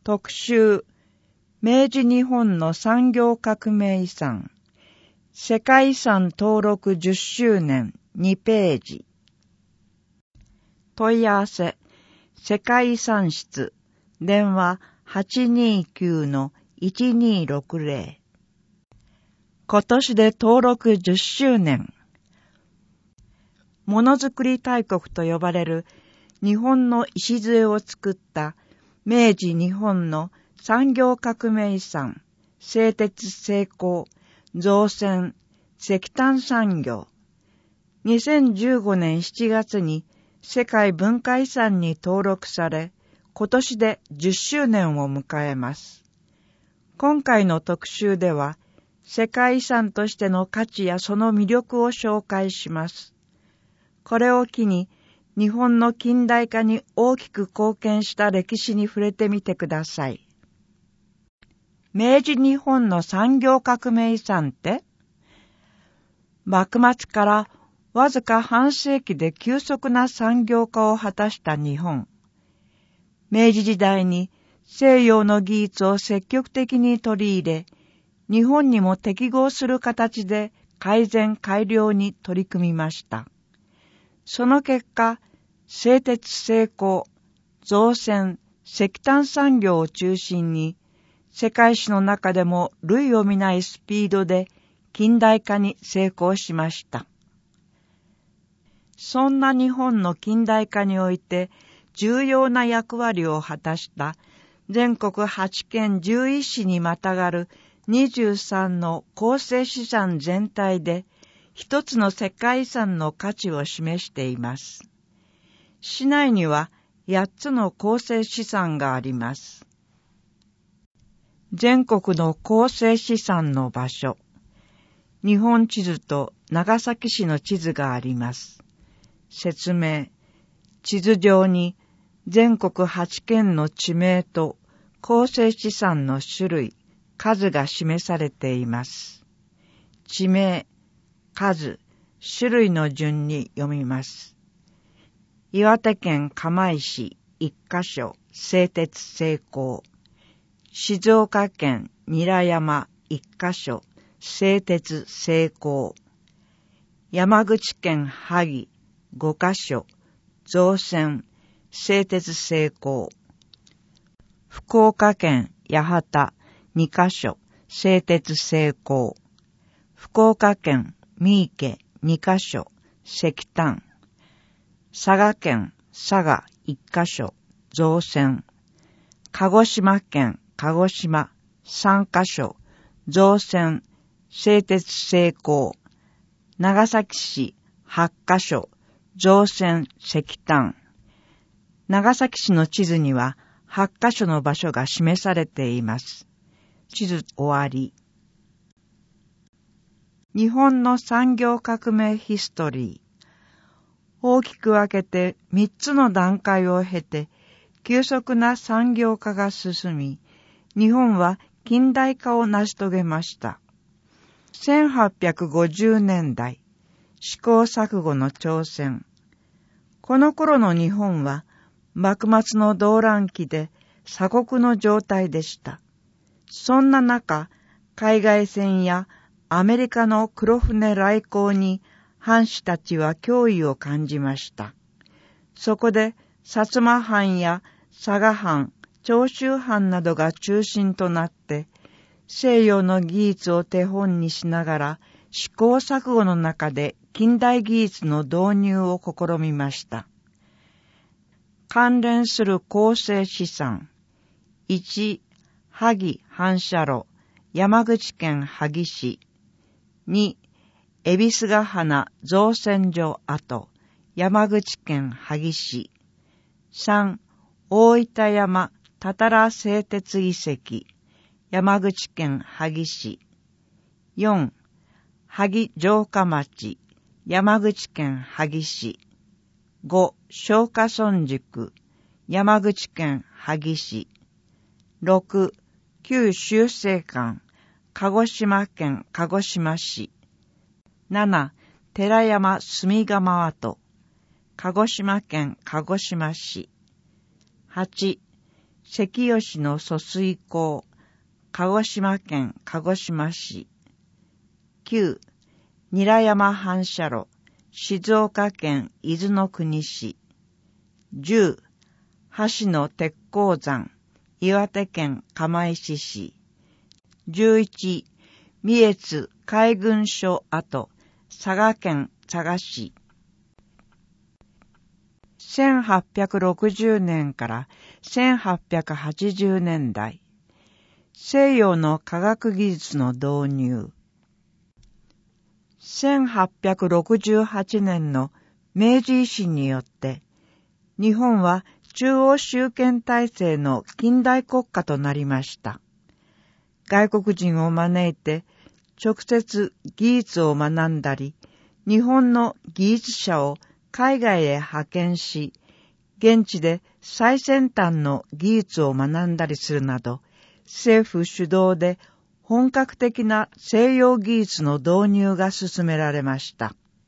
特集、明治日本の産業革命遺産、世界遺産登録10周年2ページ。問い合わせ、世界遺産室、電話829-1260。今年で登録10周年。ものづくり大国と呼ばれる日本の礎を作った明治日本の産業革命遺産、製鉄精工、造船、石炭産業。2015年7月に世界文化遺産に登録され、今年で10周年を迎えます。今回の特集では、世界遺産としての価値やその魅力を紹介します。これを機に、日本の近代化に大きく貢献した歴史に触れてみてください。明治日本の産業革命遺産って、幕末からわずか半世紀で急速な産業化を果たした日本。明治時代に西洋の技術を積極的に取り入れ、日本にも適合する形で改善改良に取り組みました。その結果、製鉄精工、造船、石炭産業を中心に、世界史の中でも類を見ないスピードで近代化に成功しました。そんな日本の近代化において重要な役割を果たした全国8県11市にまたがる23の構成資産全体で一つの世界遺産の価値を示しています。市内には8つの構成資産があります。全国の構成資産の場所。日本地図と長崎市の地図があります。説明。地図上に全国8県の地名と構成資産の種類、数が示されています。地名、数、種類の順に読みます。岩手県釜石1カ所、製鉄精工。静岡県韮山1カ所、製鉄精工。山口県萩5カ所、造船、製鉄精工。福岡県八幡2カ所、製鉄精工。福岡県三池2カ所、石炭。佐賀県佐賀1カ所、造船。鹿児島県鹿児島3カ所、造船、製鉄精工。長崎市8カ所、造船、石炭。長崎市の地図には8カ所の場所が示されています。地図終わり。日本の産業革命ヒストリー。大きく分けて3つの段階を経て、急速な産業化が進み、日本は近代化を成し遂げました。1850年代、試行錯誤の挑戦。この頃の日本は、幕末の動乱期で鎖国の状態でした。そんな中、海外船やアメリカの黒船来航に藩士たちは脅威を感じました。そこで、薩摩藩や佐賀藩、長州藩などが中心となって、西洋の技術を手本にしながら、試行錯誤の中で近代技術の導入を試みました。関連する構成資産。1、萩反射炉、山口県萩市。2、恵比寿ヶ鼻造船所跡、山口県萩市。3、大分山たたら製鉄遺跡、山口県萩市。4、萩城下町、山口県萩市。5、松下村塾、山口県萩市。6、旧修正館、鹿児島県鹿児島市。7、寺山住窯跡、鹿児島県鹿児島市。8、 関吉の疎水港、鹿児島県鹿児島市。9、韮山反射炉、静岡県伊豆の国市。10、橋の鉄鉱山、岩手県釜石市。11、三重海軍所跡、佐賀県佐賀市。1860年から1880年代、西洋の科学技術の導入。1868年の明治維新によって、日本は中央集権体制の近代国家となりました。外国人を招いて直接技術を学んだり、日本の技術者を海外へ派遣し、現地で最先端の技術を学んだりするなど、政府主導で本格的な西洋技術の導入が進められました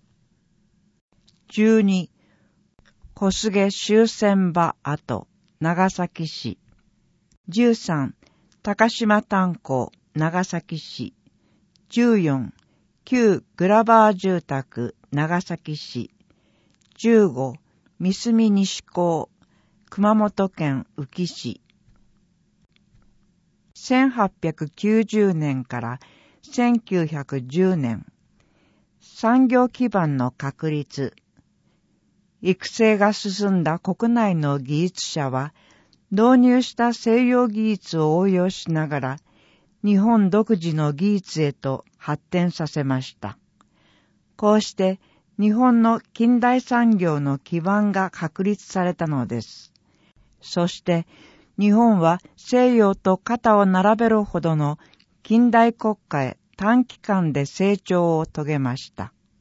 。12、小菅終戦場跡、長崎市。13、高島炭鉱、長崎市。14、旧グラバー住宅、長崎市。15、三隅西港、熊本県宇城市。1890年から1910年、産業基盤の確立。育成が進んだ国内の技術者は、導入した西洋技術を応用しながら、日本独自の技術へと発展させました。こうして、日本の近代産業の基盤が確立されたのです。そして、日本は西洋と肩を並べるほどの近代国家へ短期間で成長を遂げました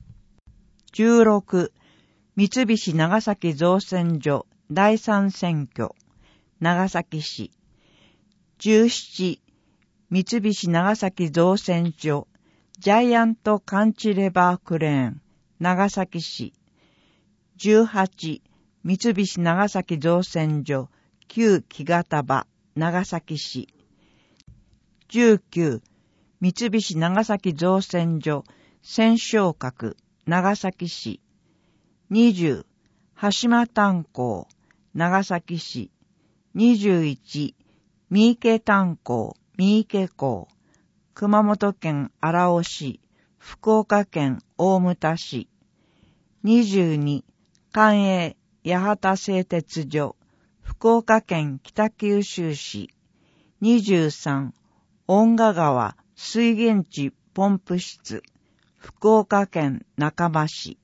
。16、三菱長崎造船所第三選挙、長崎市。17、三菱長崎造船所ジャイアントカンチレバークレーン、長崎市。18、三菱長崎造船所旧木型場、長崎市。19、三菱長崎造船所千松閣、長崎市。20、羽島炭鉱、長崎市。21、三池炭鉱、三池港、熊本県荒尾市、福岡県大牟田市。22、関営八幡製鉄所、福岡県北九州市。23、遠賀川水源地ポンプ室、福岡県中間市。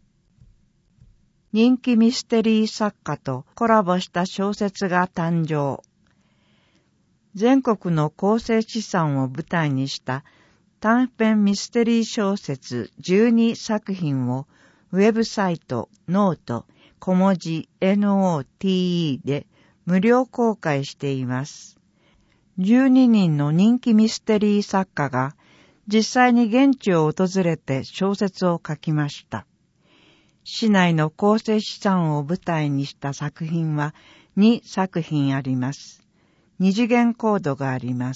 人気ミステリー作家とコラボした小説が誕生。全国の構成資産を舞台にした短編ミステリー小説12作品をウェブサイトノート小文字 NOTE で無料公開しています。12人の人気ミステリー作家が実際に現地を訪れて小説を書きました。市内の構成資産を舞台にした作品は2作品あります。二次元コードがあります。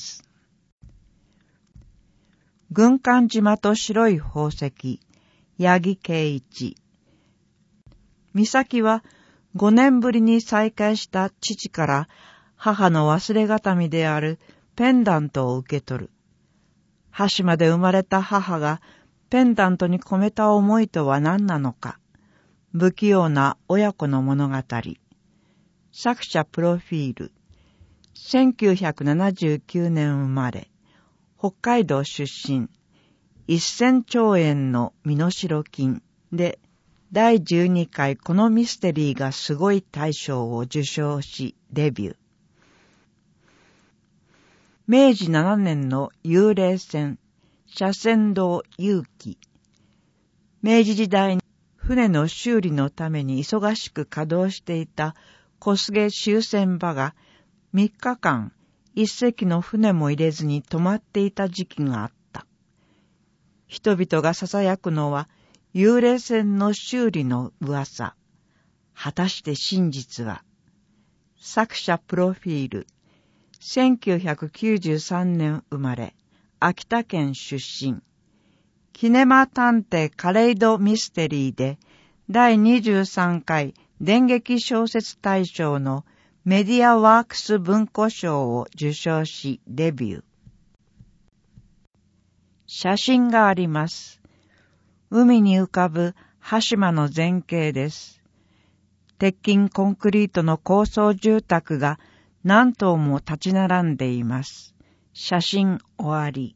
軍艦島と白い宝石、八木圭一。美咲は5年ぶりに再会した父から母の忘れがたみであるペンダントを受け取る。羽島で生まれた母がペンダントに込めた思いとは何なのか。不器用な親子の物語。作者プロフィール。1979年生まれ。北海道出身。1000兆円の身代金で第12回このミステリーがすごい大賞を受賞しデビュー。明治7年の幽霊船、社船頭勇気。明治時代に船の修理のために忙しく稼働していた小菅終戦場が3日間一隻の船も入れずに止まっていた時期があった。人々が囁くのは幽霊船の修理の噂。果たして真実は。 作者プロフィール。1993年生まれ、秋田県出身。キネマ探偵カレイドミステリーで第23回電撃小説大賞のメディアワークス文庫賞を受賞しデビュー。写真があります。海に浮かぶ羽島の全景です。鉄筋コンクリートの高層住宅が何棟も立ち並んでいます。写真終わり。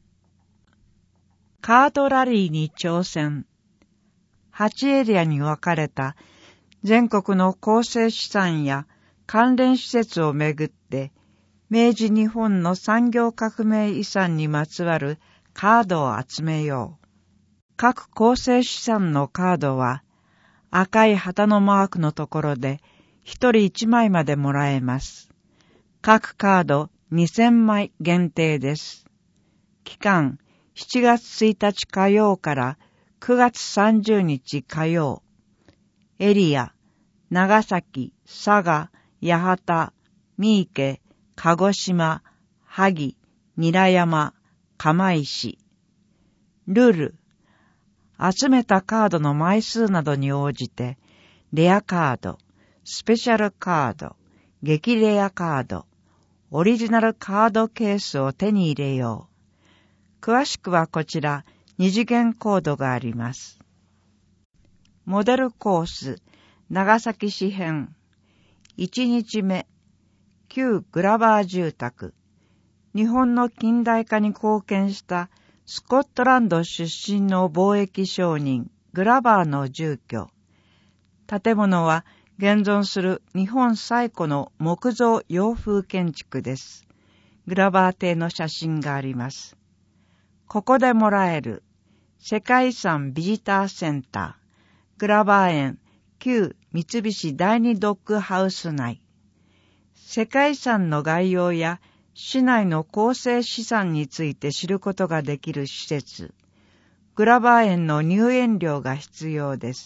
カードラリーに挑戦。8エリアに分かれた全国の構成資産や関連施設をめぐって明治日本の産業革命遺産にまつわるカードを集めよう。各構成資産のカードは赤い旗のマークのところで1人1枚までもらえます。各カード2000枚限定です。期間7月1日火曜から9月30日火曜。エリア、長崎、佐賀、八幡、三池、鹿児島、萩、韮山、釜石。ルール、集めたカードの枚数などに応じて、レアカード、スペシャルカード、激レアカード、オリジナルカードケースを手に入れよう。詳しくはこちら、二次元コードがあります。モデルコース、長崎市編。1日目、旧グラバー住宅。日本の近代化に貢献したスコットランド出身の貿易商人、グラバーの住居。建物は現存する日本最古の木造洋風建築です。グラバー邸の写真があります。ここでもらえる世界遺産ビジターセンター、グラバー園旧三菱第二ドッグハウス内。世界遺産の概要や市内の構成資産について知ることができる施設。グラバー園の入園料が必要です。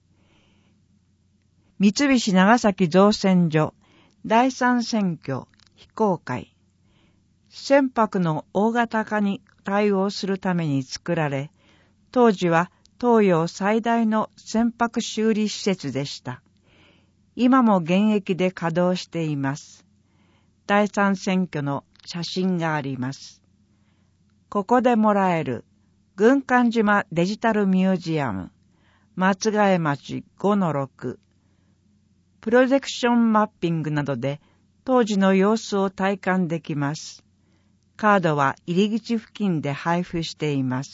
三菱長崎造船所第三選挙非公開。船舶の大型化に対応するために作られ、当時は東洋最大の船舶修理施設でした。今も現役で稼働しています。第三選挙の写真があります。ここでもらえる軍艦島デジタルミュージアム、松ヶ江町 5-6。プロジェクションマッピングなどで当時の様子を体感できます。カードは入り口付近で配布しています。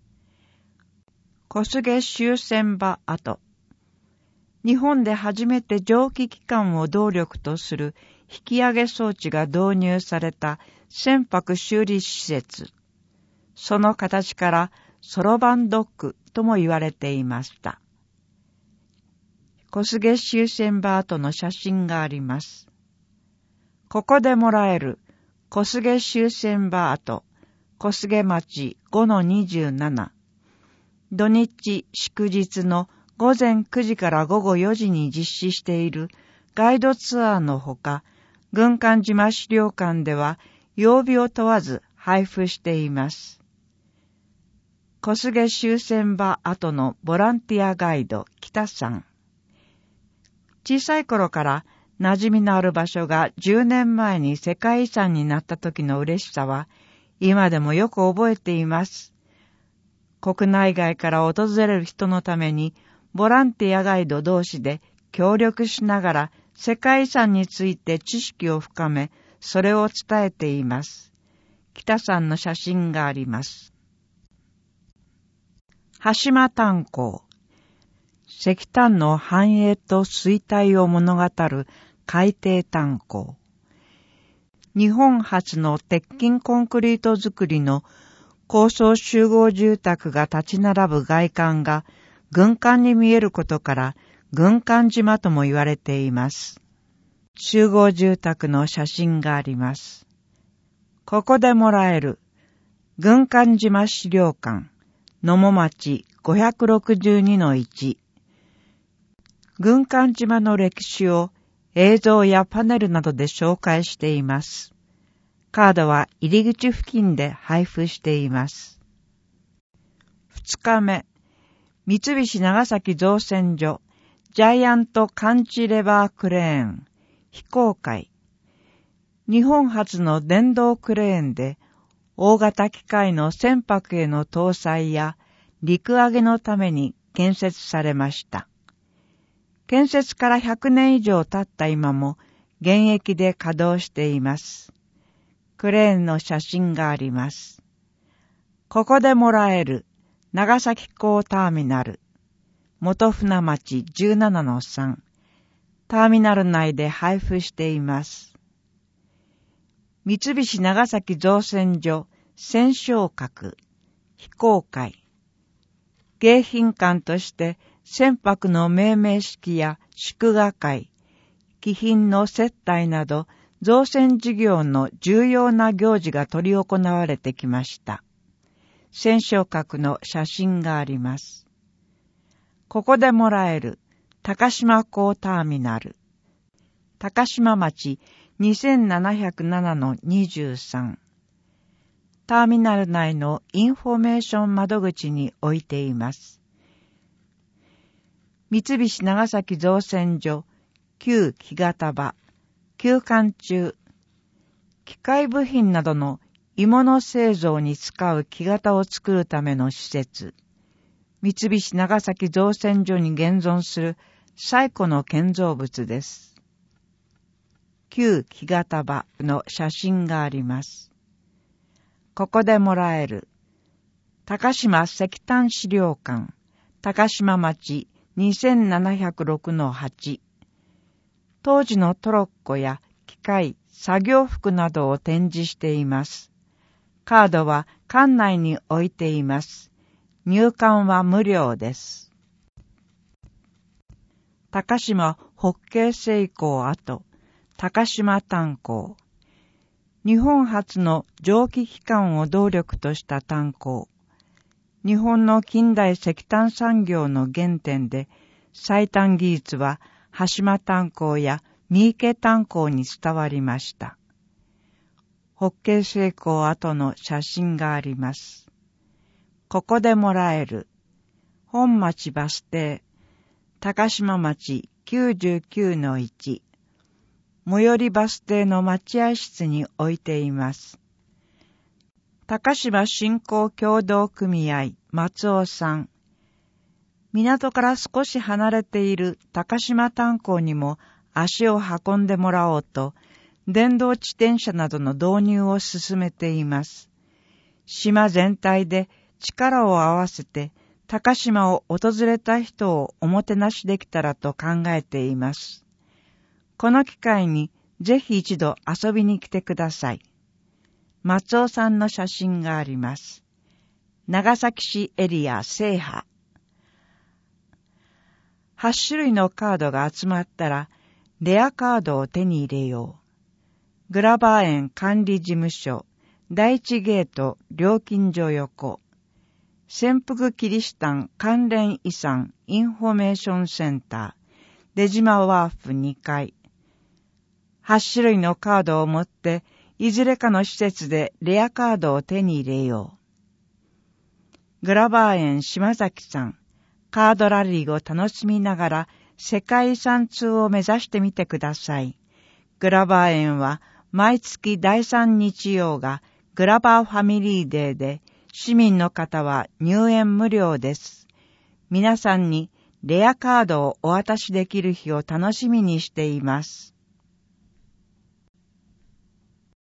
小菅終戦場跡。日本で初めて蒸気機関を動力とする引き上げ装置が導入された船舶修理施設。その形からソロバンドックとも言われていました。小菅終戦場跡の写真があります。ここでもらえる小菅終戦場跡、小菅町 5-27。土日祝日の午前9時から午後4時に実施しているガイドツアーのほか、軍艦島資料館では曜日を問わず配布しています。小菅終戦場跡のボランティアガイド北さん。小さい頃から馴染みのある場所が10年前に世界遺産になった時の嬉しさは今でもよく覚えています。国内外から訪れる人のためにボランティアガイド同士で協力しながら世界遺産について知識を深め、それを伝えています。北さんの写真があります。羽島炭鉱。石炭の繁栄と衰退を物語る海底炭鉱。日本初の鉄筋コンクリート造りの高層集合住宅が立ち並ぶ外観が軍艦に見えることから軍艦島とも言われています。集合住宅の写真があります。ここでもらえる軍艦島資料館野母町 562-1。軍艦島の歴史を映像やパネルなどで紹介しています。カードは入り口付近で配布しています。2日目、三菱長崎造船所ジャイアントカンチレバークレーン非公開。日本初の電動クレーンで大型機械の船舶への搭載や陸揚げのために建設されました。建設から100年以上経った今も現役で稼働しています。クレーンの写真があります。ここでもらえる長崎港ターミナル元船町 17-3 ターミナル内で配布しています。三菱長崎造船所戦勝閣非公開。迎賓館として船舶の命名式や祝賀会、貴賓の接待など造船事業の重要な行事が執り行われてきました。戦勝閣の写真があります。ここでもらえる高島港ターミナル高島町 2707-23 ターミナル内のインフォメーション窓口に置いています。三菱長崎造船所旧木型場休館中機械部品などの鋳物製造に使う木型を作るための施設三菱長崎造船所に現存する最古の建造物です。旧木型場の写真があります。ここでもらえる高島石炭資料館高島町 2706-8 当時のトロッコや機械、作業服などを展示しています。カードは館内に置いています。入館は無料です。高島北京成功跡高島炭鉱日本初の蒸気機関を動力とした炭鉱。日本の近代石炭産業の原点で、最短技術は羽島炭鉱や三池炭鉱に伝わりました。北京成功跡の写真があります。ここでもらえる本町バス停高島町 99-1 最寄りバス停の待合室に置いています。高島振興協同組合松尾さん。港から少し離れている高島炭鉱にも足を運んでもらおうと、電動自転車などの導入を進めています。島全体で力を合わせて高島を訪れた人をおもてなしできたらと考えています。この機会にぜひ一度遊びに来てください。松尾さんの写真があります。長崎市エリア制覇。8種類のカードが集まったらレアカードを手に入れよう。グラバー園管理事務所第一ゲート料金所横潜伏キリシタン関連遺産インフォメーションセンター出島ワーフ2階8種類のカードを持っていずれかの施設でレアカードを手に入れよう。グラバー園島崎さんカードラリーを楽しみながら世界遺産通を目指してみてください。グラバー園は毎月第3日曜がグラバーファミリーデーで市民の方は入園無料です。皆さんにレアカードをお渡しできる日を楽しみにしています。